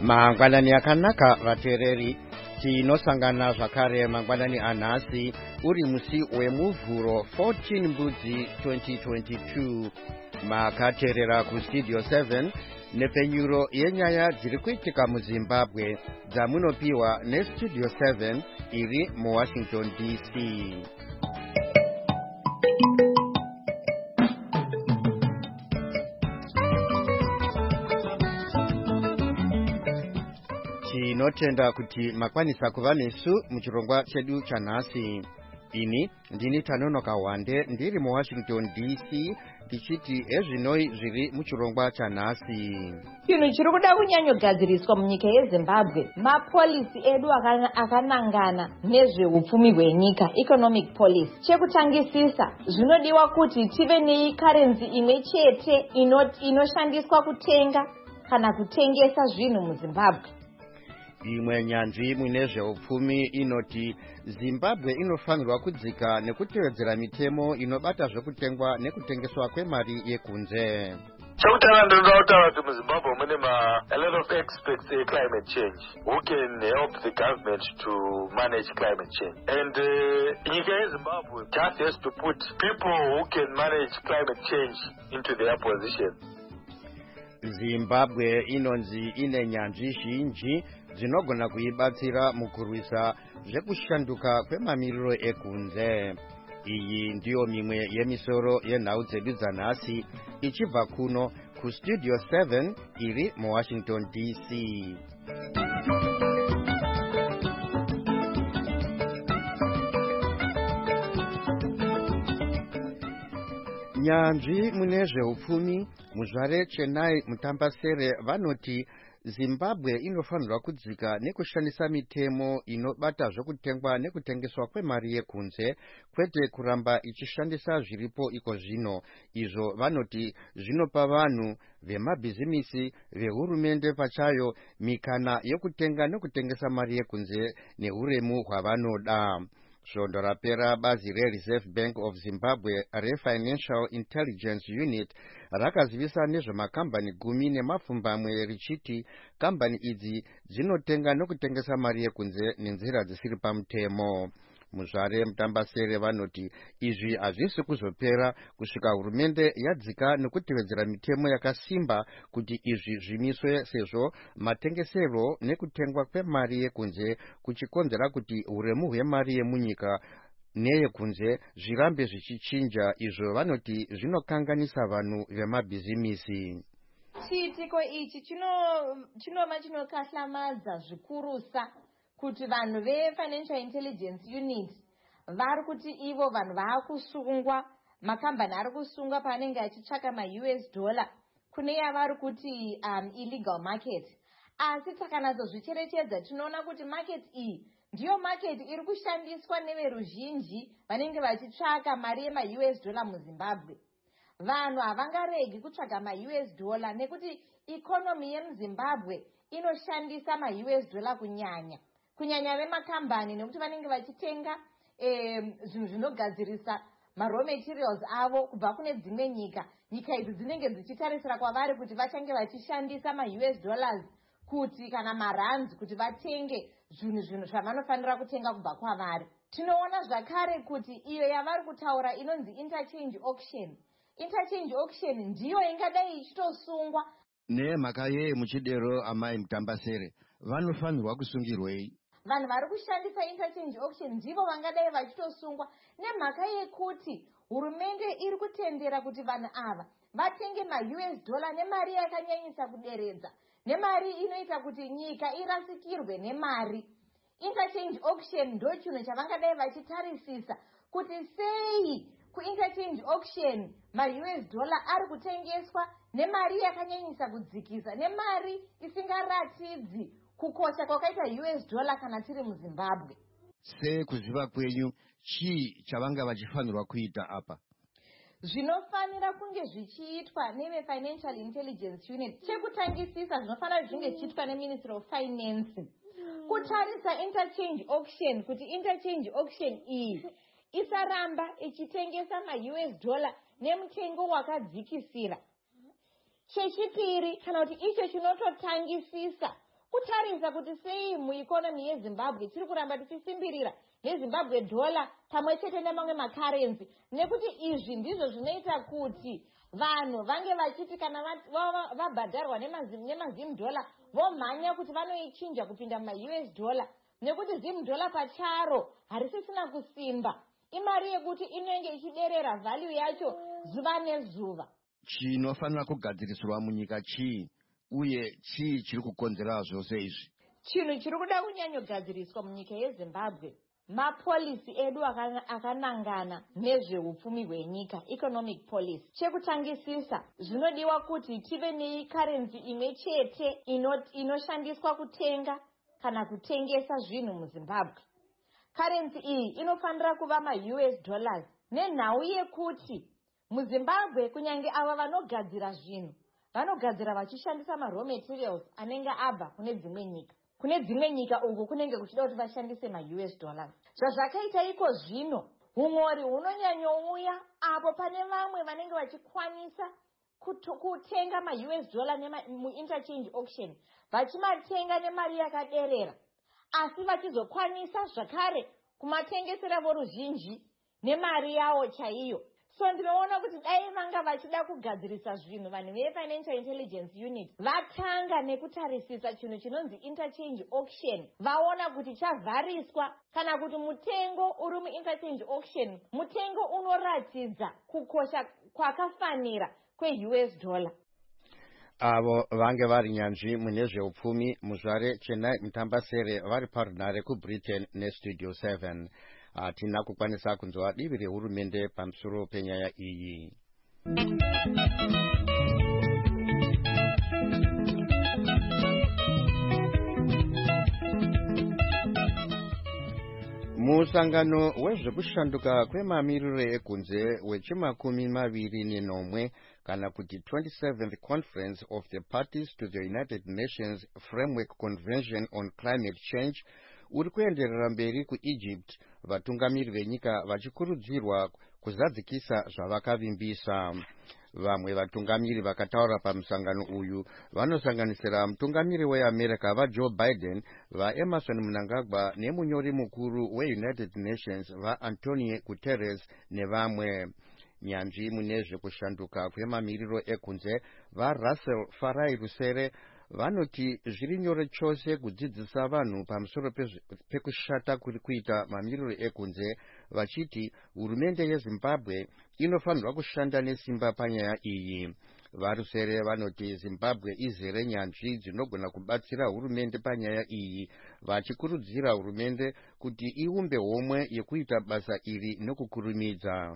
Mangwanani akanaka vateereri, tinosangana zvakare mangwanani anhasi uri musi wemuvhuro 14 mbudzi 2022. Makateerera kustudio 7 nepfenyuro yenyaya dziri kuitika muZimbabwe dzamunopiwa nestudio 7 iri muWashington DC. Tinotenda kuti makwanisa kuva nesu muchirongwa chedu chanhasi. Ini ndini Tanonoka Wande ndiri muWashington DC tichiti ezvinoi zviri muchirongwa chanhasi. Chinhu chiri kuda kunyanyogadziriswa munyika yeZimbabwe, mapolisi edu akanangana nezveupfumi hwenyika, economic policy. Chekutangisisa, zvinodiwa kuti tive nekarenzi imwe chete inoshandiswa kutenga kana kutengesa zvinhu muZimbabwe. Imwe nyanzvi mune zveupfumi inoti Zimbabwe inofanirwa kudzika nekutevedzera mitemo inobata zvekutengwa nekutengeswa kwemari yekunze. Chakutanga ndinoda kutaura kuti muZimbabwe mune a lot of experts in climate change who can help the government to manage climate change. And nyika yeZimbabwe just has to put people who can manage climate change into their position. Zimbabwe inonzi ine nyanzvi zhinji dzinogona kuibatsira mukurwisa zvekushanduka kwemamiriro ekunze. Iyi ndiyo mimwe yemisoro yenhau dzedu dzanhasi ichibva kuno kustudio 7 iri muWashington DC. Nyanzvi mune zveupfumi muzvare Chennai Mutambasere vanoti Zimbabwe inofanirwa kudzika nekushandisa mitemo inobata zvekutengwa nekutengeswa kwemari yekunze, kwete kuramba ichishandisa zviripo iko zvino. Izvo vanoti zvinopa vanhu vemabhizimisi vehurumende pachayo mikana yekutenga nekutengesa mari yekunze neuremu hwavanoda. Svondo rapera bazi reReserve Bank of Zimbabwe reFinancial Intelligence Unit rakazivisa nezvemakambani 10 nemapfumbamwe richiti kambani idzi dzinotenga nokutengesa mari yekunze nenzira dzisiri pamutemo. Muzvare Mutambasere vanoti izvi hazvisi kuzopera kusvika hurumende yadzika nekutevedzera mitemo yakasimba kuti izvi zvimiswe, sezvo matengesero nekutengwa kwemari yekunze kuchikonzera kuti uremu hwemari yemunyika neyekunze zvirambe zvichichinja. Izvo vanoti zvinokanganisa vanhu vemabhizimisi. Chiitiko ichi chinova chinokahlamadzwa zvikurusa kuti vanhu veFinancial Intelligence Unit vari kuti ivo vanhu vaakusungwa, makambani ari kusungwa paanenge achitsvaka maUS dollar kune yavari kuti illegal market. Asi takanatsozvicherechedza tinoona kuti market iyi ndiyo market iri kushandiswa neveruzhinji vanenge vachitsvaka mari yemaUS dollar muZimbabwe. Vanhu havangaregi kutsvaga maUS dollar nekuti ikonomi yemuZimbabwe inoshandisa maUS dollar kunyanya vemakambani, nekuti vanenge vachitenga zvinhu zvinogadzirisa maraw materials avo kubva kune dzimwe nyika. Nyika idzi dzinenge dzichitarisira kwavari kuti vachange vachishandisa maUS dollars kuti kana marands kuti vatenge zvinhu zvavanofanira kutenga kubva kwavari. Tinoona zvakare kuti iyo yavari kutaura inonzi interchange auction. Interchange auction ndiyo ingadai ichitosungwa. Nemhaka yeye muchidero amai Mutambasere vanofanirwa kusungirwei? Vanhu vari kushandisa interchange auction ndivo vangadai vachitosungwa nemhaka yekuti hurumende iri kutendera kuti vanhu ava vatenge maUS dollar nemari yakanyanyisa kuderedza, nemari inoita kuti nyika irasikirwe nemari. Interchange auction ndo chinhu chavangadai vachitarisisa kuti sei kuinterchange auction maUS dollar ari kutengeswa nemari yakanyanyisa kudzikisa, nemari isingaratidzi kukosha kwakaita US dollar kana tiri muZimbabwe. Sekuziva kwenyu chii chavanga vachifanirwa kuita apa? Zvinofanira kunge zvichiitwa neveFinancial Intelligence Unit. Chekutangisisa zvinofanira zvinge zvichiitwa neMinistry of Finance kutarisa interchange auction, kuti interchange auction iyi isaramba ichitengesa maUS dollar nemutengo wakadzikisira. Chechipiri, kana kuti icho chinototangisisa kutarisa kuti sei muikonomi yeZimbabwe tiri kuramba tichisimbirira neZimbabwe dollar pamwe chete nemamwe makarenzi, nekuti izvi ndizvo zvinoita kuti vanhu vange vachiti kana vabhadharwa nemazim dollar vomhanya kuti vanoichinja kupinda mumaUS dollar, nekuti zim dollar pacharo harisisina kusimba, imari yekuti inenge ichiderera value yacho zuva nezuva. Chinofanira kugadziriswa munyika chii uye chii chiri kukonzera zvose izvi? Chinhu chiri kuda kunyanyogadziriswa munyika yeZimbabwe mapolisi edu akanangana nezveupfumi hwenyika, economic policy. Chekutangisisa, zvinodiwa kuti tive nekarenzi imwe chete inoshandiswa kutenga kana kutengesa zvinhu muZimbabwe. Karenzi iyi inofanira kuva maUS dollars, nenhau yekuti muZimbabwe kunyange ava vanogadzira zvinhu vanogadzira vachishandisa raw materials anenge abva kune dzimwe nyika. Kune dzimwe nyika uku kunenge kuchida kuti vashandise maUS dollars. Zvazvakaita iko zvino, humori hunonyanyouya apo pane vamwe vanenge vachikwanisa kutenga maUS dollar muinterchange auction, vachimatenga nemari yakaderera, asi vachizokwanisa zvakare kumatengesera voruzhinji nemari yawo chaiyo. So ndinoona kuti dai vanga vachida kugadzirisa zvinhu vanhu veFinancial Intelligence Unit vatanga nekutarisisa chinhu chinonzi interchange auction, vaona kuti chavhariswa kana kuti mutengo uri muinterchange auction mutengo unoratidza kukosha kwakafanira kweUS dollar. Avo vange vari nyanzvi mune zveupfumi Muzvare Chenai Mutambasere vari parunhare kuBritain neStudio 7. Hatina kukwanisa kunzwa divi rehurumende pamusoro penyaya iyi. Musangano wezvekushanduka kwemamiriro ekunze wechimakumi maviri nenomwe kana kuti 27th Conference of the Parties to the United Nations Framework Convention on Climate Change uri kuenderera mberi kuEgypt, vatungamiri venyika vachikurudzirwa kuzadzikisa zvavakavimbisa. Vamwe vatungamiri vakataura pamusangano uyu vanosanganisira mutungamiri weAmerica vaJoe Biden, vaEmerson Mnangagwa nemunyori mukuru weUnited Nations vaAntonio Guterres nevamwe. Nyanzvi mune zvekushanduka kwemamiriro ekunze vaRussell Farai Rusere vanoti zviri nyore chose kudzidzisa vanhu pamusoro pekushata kuri kuita mamiriro ekunze, vachiti hurumende yeZimbabwe inofanirwa kushanda nesimba panyaya iyi. Varusere vanoti Zimbabwe izere nyanzvi dzinogona kubatsira hurumende panyaya iyi, vachikurudzira hurumende kuti iumbe homwe yekuita basa iri nokukurumidza.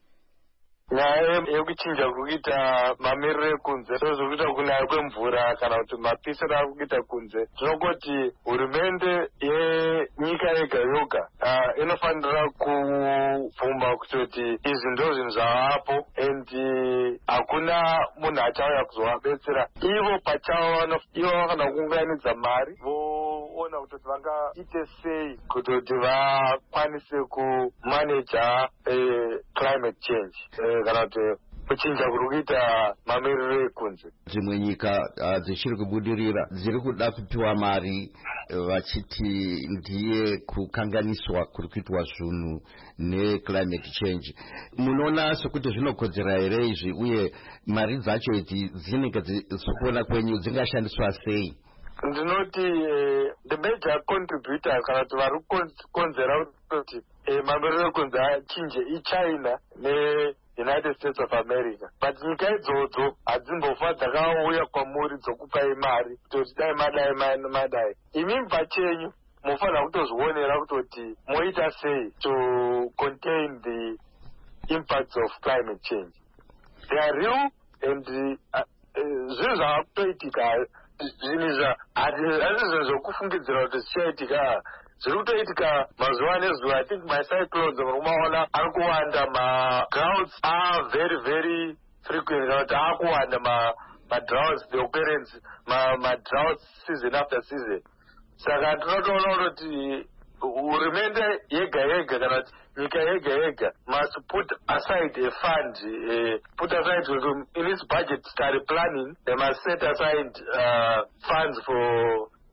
Nyaya yekuchinja kuita mamiriro ekunze zvozvokuita kunaya kwemvura kana kuti mapisiro ari kuita kunze, tinongoti hurumende yenyika yega yoga inofanira kubvuma kutoti izvi ndo zvinhu zvavapo and hakuna munhu achauya kuzovabetsera. Ivo pachavo ivo vanofanira kuunganidza mari voona kutoti vangaite sei kutoti vakwanise kumaneja climate change kana kuti kuchinja kuri kuita mamiriro ekunze. Dzimwe nyika dzichiri kubudirira dziri kuda kupiwa mari vachiti ndiye kukanganiswa kuri kuitwa zvinhu neclimate change. Munoona sekuti zvinokodzera here izvi uye mari dzacho idzi dzinenge dzikuona kwenyu dzingashandiswa sei? Ndinoti the major contributor kana kuti vari kukonzera kuti mamiriro ekunze achinje iChina neUnited States of America, but nyika idzodzo hadzimbofa dzakauya kwamuri dzokupai mari kutoti dai madai. Imimi pachenyu munofanira kutozvionera kutoti moita sei to contain the impacts of climate change. They are real and zvinhu zvavakutoitika zvinhu hazvizvo zvokufungidzira kuti zvichaitika, zviri kutoitika mazuva nezuva. I think macyclones munomaona ari kuwanda, madroughts are very very frequent kana kuti akuwanda madroughts, the occurrence madroughts season after season. Saka tinotoona kuti hurumende yega yega kana kuti nyika yega yega must put aside a fund, put aside in its budget study planning. They must set aside funds for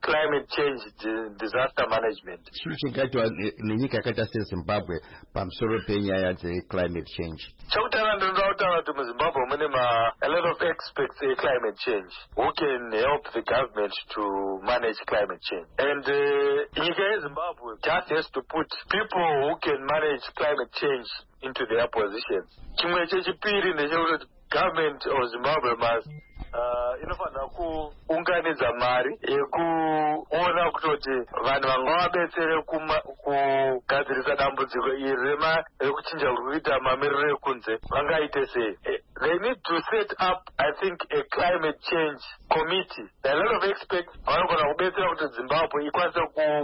climate change disaster management. Chiri chingaitwa nenyika yakaita seZimbabwe pamusoro penyaya dze-climate change. Chakutanga ndinoda kutaura kuti muZimbabwe mune a lot of experts in climate change who can help the government to manage climate change. And nyika yeZimbabwe just has to put people who can manage climate change into their positions. Chimwe chechipiri ndechekuti government of Zimbabwe must inofanira kuunganidza mari yekuona kutoti vanhu vangavabetsere kugadzirisa dambudziko iri rekuchinja kuri kuita mamiriro ekunze vangaite sei. They need to set up, I think, a climate change committee. A lot of experts vanogona kubetsera kuti Zimbabwe ikwanise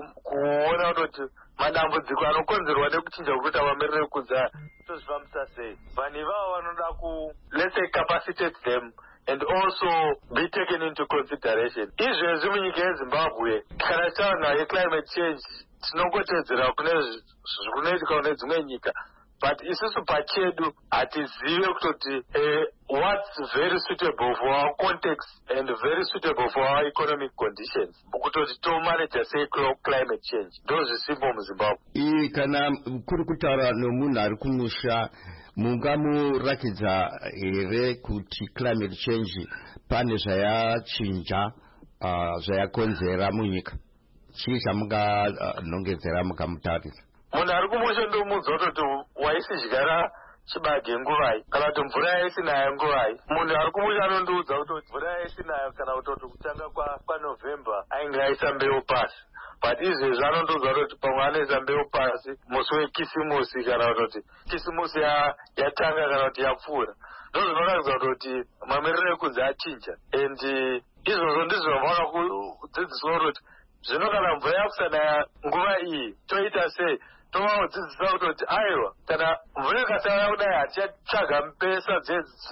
kuona kutoti madambudziko anokonzerwa nekuchinja kuri kuita mamiriro ekunze tozvifambisa sei. Vanhu ivavo vanoda let's say capacitate them and also be taken into consideration. Izvezvi munyika yeZimbabwe kana taona yeclimate change tinongotedzera kunoitika kune dzimwe nyika, but isusu pachedu hatizive kutoti what's very suitable for our context and very suitable for our economic conditions kutoti tomanaja sei climate change. Ndozvisimbo muZimbabwe. Kana kuri kutaura nomunhu ari kumusha, mungamurakidza here kuti climate change pane zvayachinja zvayakonzera munyika? Chii chamunganongedzera mukamutarisa? Munhu ari kumusha ndomuudza kutoti waisidyara chibage nguvai kana kuti mvura yaisinayo nguvai. Munhu ari kumusha anondiudza kutoti mvura yaisinayo kana kutoti kutanga kwaNovember ainge aisa mbeu pasi. But izvezvi anondiudza kuti pamwe anoisa mbeu pasi musi wekisimusi kana kutoti kisimusi yatanga kana kuti yapfuura. Ndozvinoratidza kuti mamiriro ekunze achinja, and izvozvo ndizvo vanofanira kudzidziswa kuti zvino kana mvura yakusanaya nguva iyi toita sei. Tovakudzidzisa kutoti aiwa kana mvura ikasaya kudai hatichatsvaga mbesa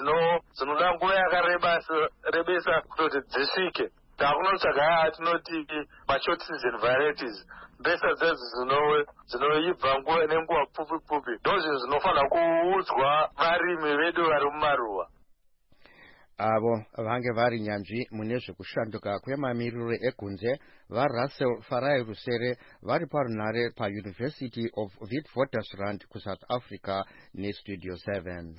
dzinoda nguva yakarebesa kutoti dzisvike. Takunotsvaga yatinoti mashort season varieties, mbesa dzinoibva nenguva pfupi pfupi. Ndozvinhu zvinofanira kuudzwa varimi vedu vari mumaruwa. Avo vange vari nyanzvi mune zvekushanduka kwemamiriro ekunze vaRussell Farai Rusere vari parunhare paUniversity of Witwatersrand kuSouth Africa neStudio 7.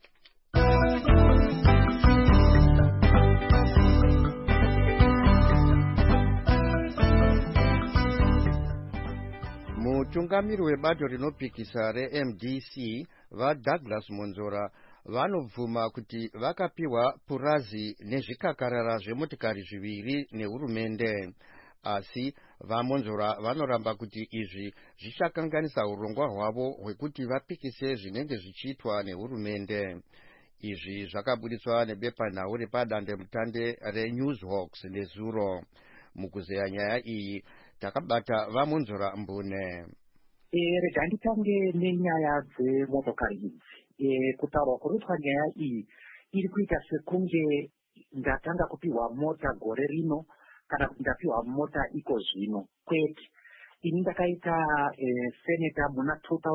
Mutungamiri webato rinopikisa reMDC vaDouglas Monzora vanobvuma kuti vakapiwa purazi nezvikakarara zvemotikari zviviri nehurumende, asi vaMonzora vanoramba kuti izvi zvichakanganisa urongwa hwavo hwekuti vapikise zvinenge zvichiitwa nehurumende. Izvi zvakabudiswa nebepanhau repadandemutande reNewsHawks nezuro. Mukuzeya nyaya iyi takabata vaMonzora mbune. Rega nditange nenyaya dzemotokari idzi. Kutaurwa kurutswa nyaya iyi iri kuita sekunge ndatanga kupiwa mota gore rino kana kuti ndapiwa mota iko zvino. Kwete, ini ndakaita senator muna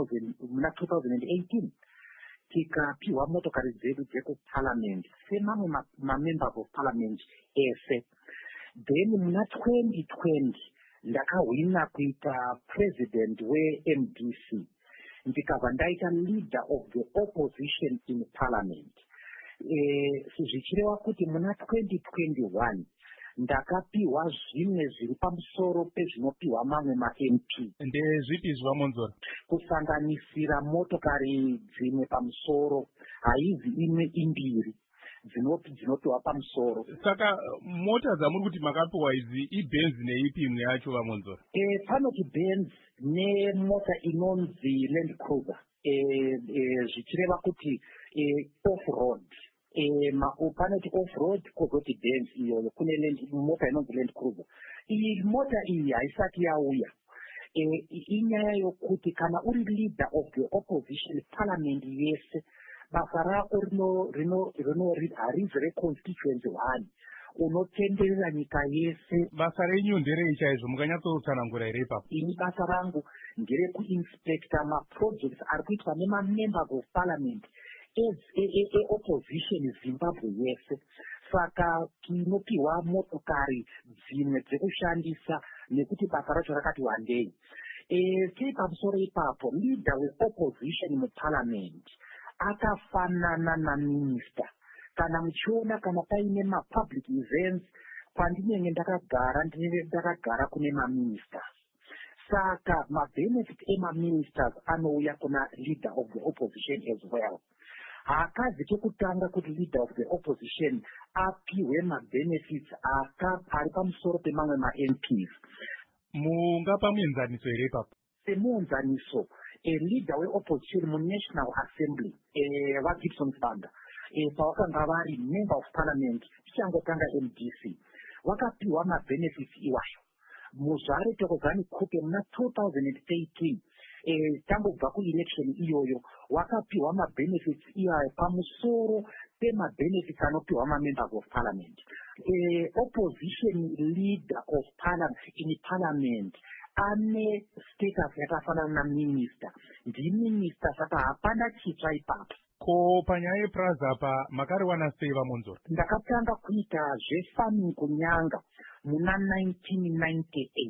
2018 tikapiwa motokari dzedu dzekuparliament semamwe mamembers of parliament ese. Then muna 2020 ndakahwina kuita president weMDC, ndikabva ndaita leader of the opposition in parliament. Zvichireva kuti muna 2021 ndakapiwa zvimwe zviri pamusoro pezvinopiwa mamwe maMP. Ndezvipi zvaMonzora? Kusanganisira motokari dzimwe pamusoro, haizi imwe imbiri dzinopiwa pamusoro. Saka mota dzamuri kuti makapiwa idzi iBenz neipi imwe yacho vaMonzora? Panoti Benz nemota inonzi Land Cruiser, zvichireva kuti off-road. Panoti off-road kozoti Benz iyoyo, kune mota inonzi Land Cruiser. Iyi mota iyi haisati yauya. Inyaya yokuti kana uri leader of the opposition parliament yese, basa rako harizi reconstituency 1 unotenderera nyika yese. Basa renyu nderei chaizvo, mukanyatsotsanangura here ipapo? Ini basa rangu nderekuinspecta maprojects ari kuitwa nemamembers of parliament opposition Zimbabwe yese. saka tinopiwa motokari dzimwe dzekushandisa nekuti basa racho rakati wandei. Tiri pamusoro ipapo, leader weopposition muparliament akafanana naminista. Kana muchiona kana paine mapublic events kwandinenge ndakagara kune maministers. Saka mabenefit emaministers anouya kuna leader of the opposition as well. Haakazi chekutanga kuti leader of the opposition apiwe mabenefits ari pamusoro pemamwe maMPs. Mungapa muenzaniso here ipapo? Semuenzaniso, leader weopposition munational assembly waGibson Banda pavakanga vari member of parliament tichangotanga MDC vakapiwa mabenefits iwayo. Muzvare Tokozani Kupe muna 2013 tambobva kuelection iyoyo wakapiwa mabenefits iwayo pamusoro pemabenefits anopiwa mamembers of parliament. Opposition leader of parliament in parliament ane status yakafanana naminister. Ndiminister saka hapana chitsva ipapo. Ko panyaya yePraza apa makariwana sei vaMonzora? Ndakatanga kuita zvefarming kunyanga muna 1998.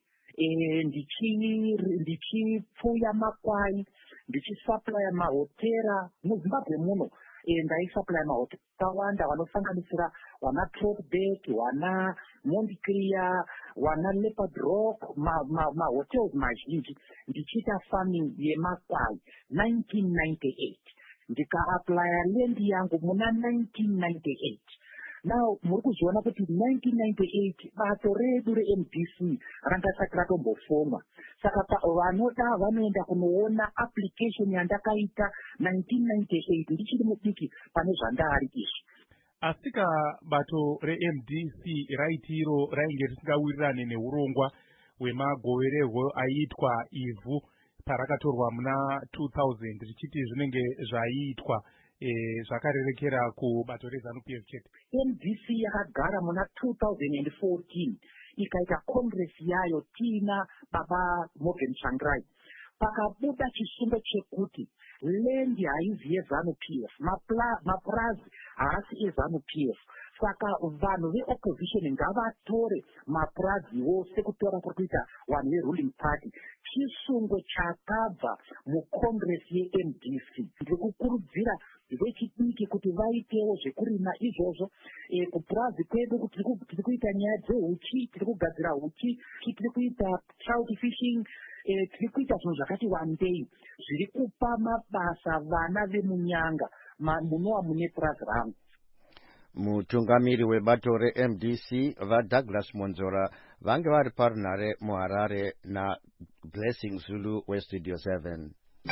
Ndichipfuya makwai, ndichisupply mahotera muZimbabwe muno. Ndaisupply mahotera akawanda vanosanganisira wana Tropback, wana Mondclear, wana Leopard Rock, mahotels mazhinji. Ndichiita farming yemakwai 1998. Ndika-applya land yangu muna 1998. Now, muri kuziona kuti 1998 bato redu reMDC rangasati ratombofomwa. Saka vanoda vanoenda kunoona application yandakaita 1998 ndichiri mudiki pane zvandari izvi. Asika bato reMDC raitiro rainge risingawirirane neurongwa hwemagovererwo aiitwa ivhu parakatorwa muna 2000 richiti zvinenge zvaiitwa zvakarerekera kubato reZANU-PF chete. MDC yakagara muna 2014 ikaita congress yayo tina baba Morgan Tsvangirai. Pakabuda chisungo chekuti land haizi yeZANU-PF, mapurazi haasi eZANU-PF. Saka vanhu veopposition ngavatore mapuraziwo sekutora kurikuita vanhu veruling party. Chisungo chakabva mucongress yeMDC. Ndikukurudzira vechidiki kuti vaitewo zvekurima izvozvo. Kupurazi kwedu tiri kuita nyaya dzehuchi, tiri kugadzira huchi, tiri kuita trout fishing, tiri kuita zvinhu zvakati wandei zviri kupa mabasa vana vemunyanga munova mune purazi rangu. Mutungamiri webato reMDC vaDouglas Monzora vange vari parunhare muHarare naBlessing Zulu weStudio 7.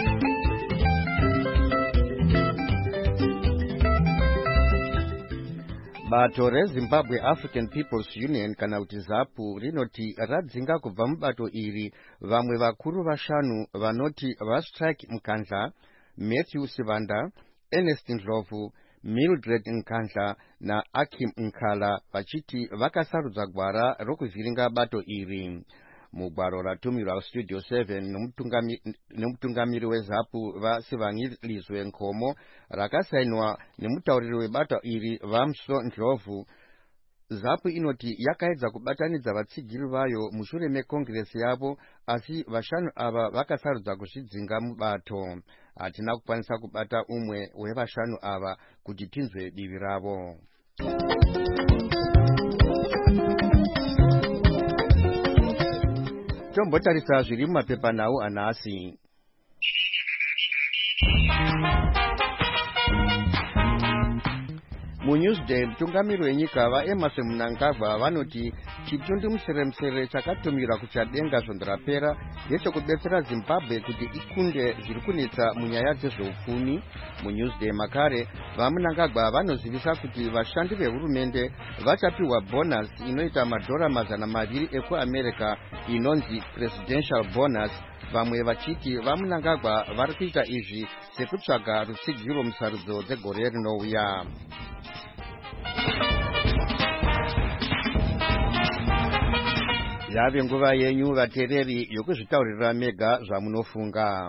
Bato reZimbabwe African People's Union kana kuti ZAPU rinoti radzinga kubva mubato iri vamwe vakuru vashanu vanoti vaStrike Mkandla, Matthew Sivanda, Ernest Ndlovu, Mildred Nkandla naAkim Nkala vachiti vakasarudza gwara rokuvhiringa bato iri. Mugwaro ratumirwa Studio 7 nemutungamiri weZAPU vaSivangilizwe Nkomo rakasainwa nemutauriri webato iri vaMso Ndlovu, ZAPU inoti yakaedza kubatanidza vatsigiri vayo mushure mekongresi yavo, asi vashanu ava vakasarudza kuzvidzinga mubato. Hatina kukwanisa kubata umwe wevashanu ava kuti tinzwe divi ravo. Tombotarisa zviri mumapepanhau anhasi. MuNewsday mutungamiri wenyika vaEmerson Mnangagwa vanoti chitundimuseremusere chakatumirwa kuchadenga svondo rapera ndechekubetsera Zimbabwe kuti ikunde zviri kunetsa munyaya dzezveupfumi. MuNewsday makare vaMnangagwa vanozivisa kuti vashandi vehurumende vachapiwa bonus inoita madhora $200 ekuAmerica inonzi presidential bonus. Vamwe vachiti vaMnangagwa vari kuita izvi sekutsvaga rutsigiro musarudzo dzegore rinouya. Yave nguva yenyu vateereri yokuzvitaurira mega zvamunofunga.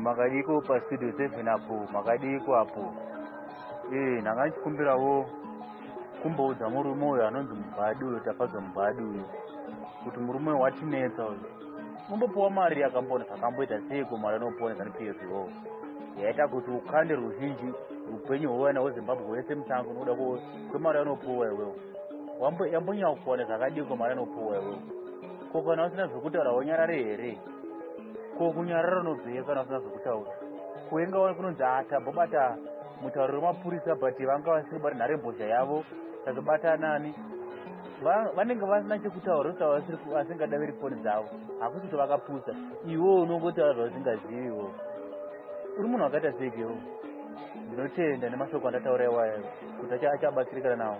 makadiko pa studio 7 apo makadiko apo nanga ndichikumbirawo kumboudza murume uyo anonzi Mubhadi uyo tapadzwa Mubhadi uyo kuti murume watinetsa uyo umbopuwa mari yakambona zvakamboita seiko mari anoponesa nePSO yaita kuti ukande ruzhinji upenyu hwevana weZimbabwe wese musango unoda kwemari anopuwa iwewo yambonyanya kuona zvakadiko mari anopuwa iwewo ko kana usina zvekutaura wonyarare here ko kunyarara unobveyo kana usina zvekutaura kuenga kunonzi tambobata mutauro wemapurisa but vanga vasiri bari nharembozha yavo takabata nani vanenge vasina chekutaura kuti vasingadaviri foni dzavo hakuti kuti vakapusa iwo unongotaura zvausingazivi iwo uri munhu wakaita seikewo ndinotenda nemashoko andataura iwayo kuti achabatsirikana nawo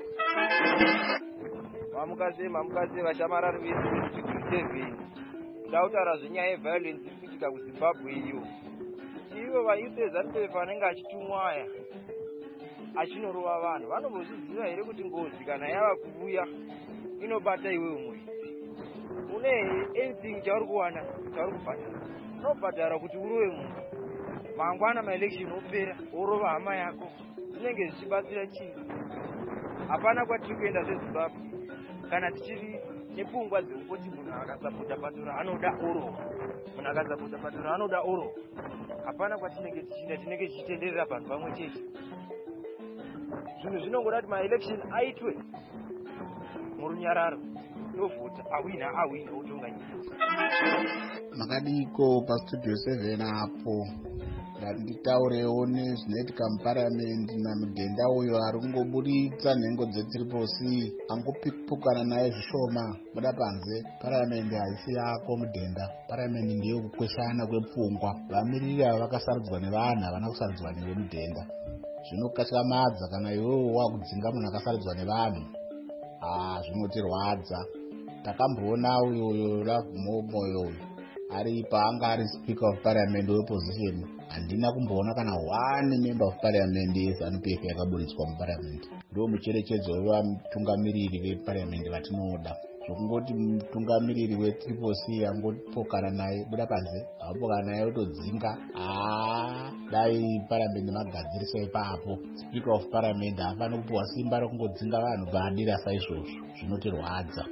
mamukase vashamarari vedu 7 ndautaura zvenyaya yeviolence iri kuitika kuZimbabwe iyo ivo vayouth eZANU-PF vanenge achitumwa aya achinorova vanhu vanombozviziva here kuti ngozi kana yava kuuya inobata iwewe muridzi une anything chauri kuwana chauri kubhadhara unobhadhara kuti urove munhu mangwana maelection opera orova hama yako zvinenge zvichibatsira chii hapana kwatiri kuenda seZimbabwe kana tichiri nepfungwa dzekungoti munhu akasapota patura anoda oro munhu akasapota patura anoda oro hapana kwatinenge tichienda tinenge tichitenderera vanhu vamwe chete zvinhu zvinongoda kuti maelection aitwe murunyararo ndovhota awina otonga nyika makadiko pastudio 7 apo nditaurewo nezvinoitika muparamendi namudhenda uyo ari kungoburitsa nhengo dze3C angopikipukana naye zvishoma buda panze. Paramendi haisi yako mudhenda, paramendi ndiyo kukweshana kwepfungwa. Vamiriri ava vakasarudzwa nevanhu havana kusarudzwa newe mudhenda. Zvinokatyamadza kana iwewo wakudzinga munhu akasarudzwa nevanhu, zvinotirwadza. Takamboona uyo Ravhumomo uyo ari paanga ari speaker of parliament weopposition, handina kumboona kana one member of parliament yeZANU-PF yakaburitswa muparliament. Ndo mucherechedzo wevatungamiriri veparliament vatinoda. Zvokungoti mutungamiriri we3C angopokana naye buda panze, apokana naye otodzinga, dai parliament magadzirisa ipapo. Speaker of parliament hafaniri kupuwa simba rokungodzinga vanhu paadira saizvozvo, zvinotirwadza.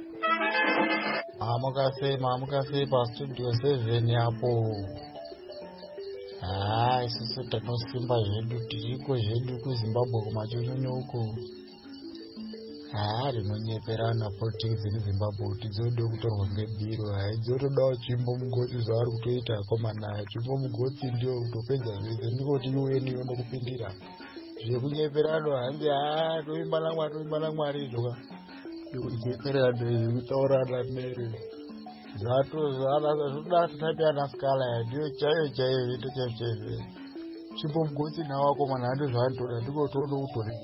Mamukase pastudio 7 apo. Isusu tinosimba zvedu, tiriko zvedu kuZimbabwe kumachonyo uko. Rinonyeperana politics muZimbabwe kuti dzode kutorwa ngebiro, dzotodawo chimbo mugotsi zvaari kutoita akomana. Chimbo mugotsi ndio kutopedza zvese, ndikoti UN yondokupindira. Zvekunyeperana hanzi toimba naMwari izvo. Kunyeperana kutaurana mere. Zvatapiyana skala ndiyo chaiyo into chaiyo. Chimbo mugotsi nawo akomana ndo zvaanotoda, ndiko toda kutora.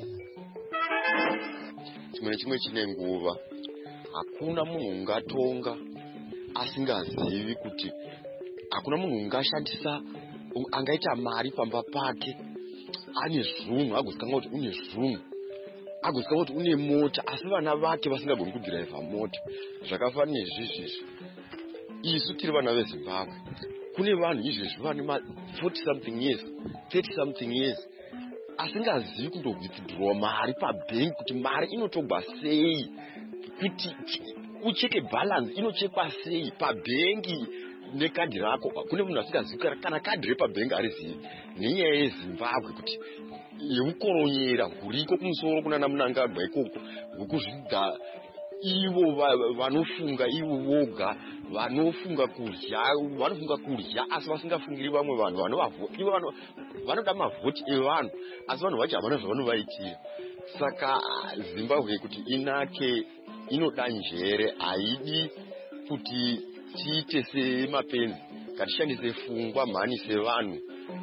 Chimwe nechimwe chine nguva. Hakuna munhu ungatonga asingazivi kuti hakuna munhu ungashandisa angaita mari pamba pake ane zvunhu agozikanwa kuti une zvunhu, agozikanwa kuti une mota asi vana vake vasingagoni kudhiraivha mota. Zvakafanana nezvizvi isu tiri vana veZimbabwe, kune vanhu izvezvi vane 40 something years 30 something years asingazivi kundowithdraw mari pabhengi, kuti mari inotogwa sei, kuti ucheke balance inochekwa sei pabhengi nekadhi rako. Kune munhu asingazivi kana kadhi repabhengi arizivi. Nenyaya yeZimbabwe kuti yeukoronyera huriko kumusoro kunana Mnangagwa ikoko hwekuzvidza ivo vanofunga ivo voga, vanofunga kurya asi vasingafungiri vamwe vanhu vanoda mavhoti evanhu asi vanhu vacho havana zvavanovaitira. Saka Zimbabwe kuti inake inoda njere, haidi kuti tiite semapenzi, ngatishandise pfungwa mhani sevanhu.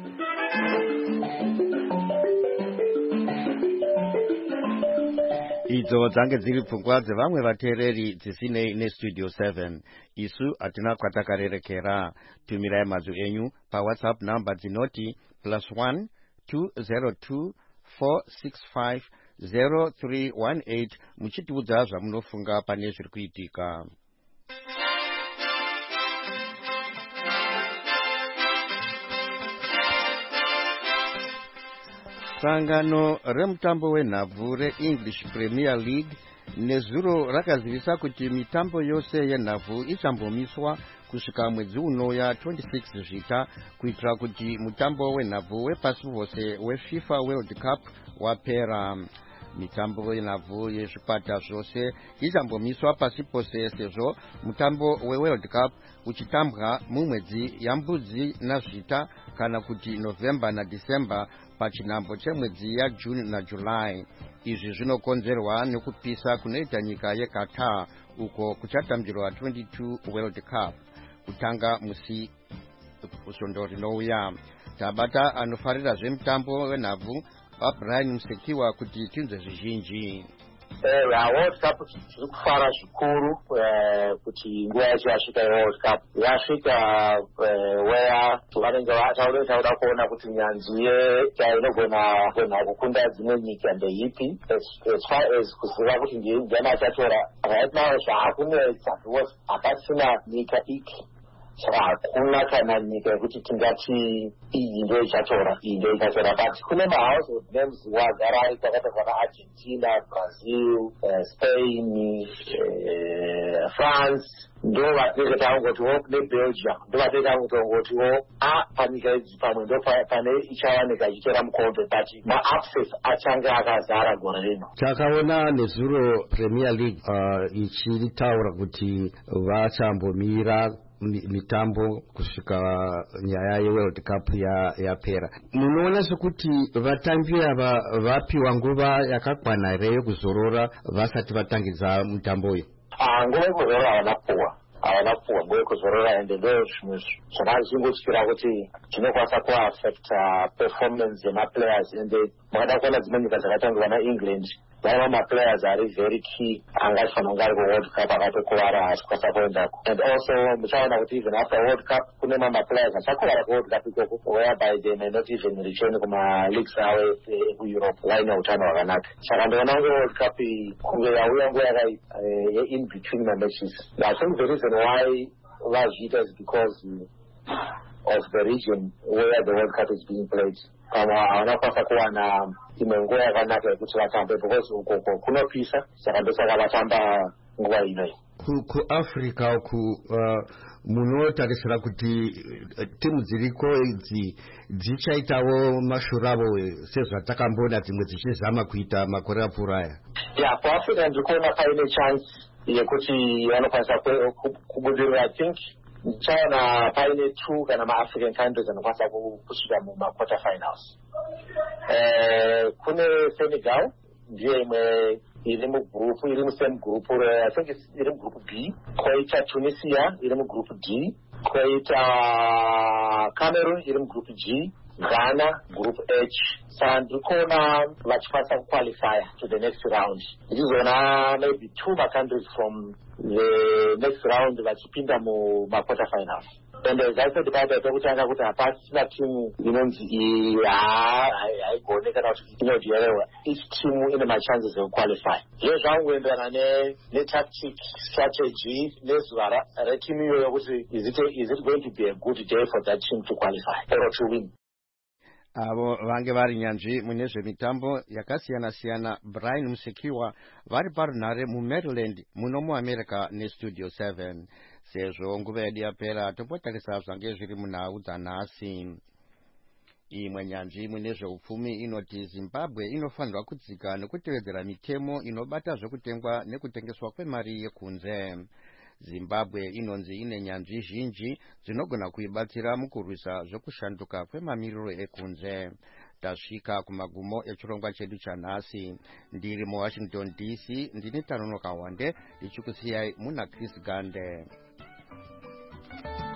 Idzo dzange dziri pfungwa dzevamwe vateereri dzisinei nestudio 7. Isu hatina kwatakarerekera. Tumirai mazwi enyu paWhatsApp namba dzinoti +1 202 465 0318 muchitiudza zvamunofunga pane zviri kuitika. sangano remutambo wenhabvu reEnglish Premier League nezuro rakazivisa kuti mitambo yose yenhabvu ichambomiswa kusvika mwedzi unouya 26 zvita kuitira kuti mutambo wenhabvu wepasi vose weFIFA World Cup wapera. Mitambo yenhabvu yezvikwata zvose ichambomiswa pasi pose sezvo mutambo weWorld Cup uchitambwa mumwedzi yambudzi nazvita kana kuti November naDecember pachinhambo chemwedzi yaJune naJuly. Izvi zvinokonzerwa nekupisa kunoita nyika yeQatar uko kuchatambirwa 22 World Cup kutanga musi usondo rinouya. Tabata anofarira zvemutambo wenhabvu Brian Musekiwa kuti tinzwe zvizhinji. World Cup tiri kufara zvikuru kuti nguva yacho yasvika yeWorld Cup yasvika where vanenge vataura kuona kuti nyanzvi inogona kukunda dzimwe nyika ndeipi as far as kuziva kuti ndiani achatora. Right now zvaakunetsa because hapasina nyika iki, saka hakuna kana nyika yekuti tingati iyi ndo ichatora but kune mahousehold names wagara ari kwakaita kana Argentina, Brazil, Spain, France ndo vatinenge takungotiwo neBelgium ndo vatinenge takungotiwo panyika idzi pamwe ndo pane ichawanika ichitora mukondo but maapses achange akazara gore rino. Takaona nezuro Premier League ichitaura kuti vachambomira mitambo kusvika nyaya yeWorld Cup yapera. Munoona sekuti vatambi ava vapiwa nguva yakakwana here yekuzorora vasati vatangidza mutambo uyu? Nguva yekuzorora havana puwa nguva yekuzorora, ende ndo zvimwe zvakazvingotyira kuti zvinokwanisa kuaffecta performance yemaplayers. Ende makada kuona dzimwe nyika dzakatangirwa naEngland vaiva maplayers ari very key angafanira kunge ari kuWorld Cup akatokuvara achikwanisa kuendako. And also muchaona kuti even after World Cup kune maplayers achakuvara kuWorld Cup ikoko whereby they may not even return kumaleagues avo ekuEurope vaine utano hwakanaka. Saka ndoona kunge World Cup kunge yauya nguva in between matches. I think the reason why vazviita is because of the region where the World Cup is being played. Pamwe havana kwanisa kuwana imwe nguva yakanaka yekuti vatambe because ukoko kunopisa, saka ndosaka vatamba nguva inoyi. KuAfrica uku munotarisira kuti timu dziriko idzi dzichaitawo mashuravo sezvatakambona dzimwe dzichizama kuita makore apfuura aya? KuAfrica ndikuona paine chance yekuti vanokwanisa kubudirira. I think ndichaona paine 2 kana maAfrican countries anokwanisa kusvika mumaquarter finals. Kune Senegal ndiyo imwe iri mugrupu, iri musame grupu, I think iri mugrupu B. Koita Tunisia iri mugrupu D. Koita Cameroon iri mugrupu G. Ghana group H. Saka ndikuona vachikwanisa kuqualify to the next round. Ndichizona maybe 2 countries from the next round vachipinda mumaquarter finals. And as I said pekutanga kuti hapasina timu inonzi haigone kana kuti inodhiyerewa. Each team ine machances ekuqualify. Zviro zvangoenderana netactic strategy nezuva retimu iyoyo kuti is it going to be a good day for that team to qualify or to win. Avo vange vari nyanzvi mune zvemitambo yakasiyana-siyana. Brian Musekiwa vari parunhare muMaryland muno muAmerica neStudio 7. Sezvo nguva yedu yapera tombotarisa zvange zviri munhau dzanhasi. Imwe nyanzvi mune zveupfumi inoti Zimbabwe inofanirwa kudzika nekutevedzera mitemo inobata zvekutengwa nekutengeswa kwemari yekunze. Zimbabwe inonzi ine nyanzvi zhinji dzinogona kuibatsira mukurwisa zvekushanduka kwemamiriro ekunze. Tasvika kumagumo echirongwa chedu chanhasi. Ndiri muWashington DC, ndini Tanonoka Wande ndichikusiyai muna Chris Gande.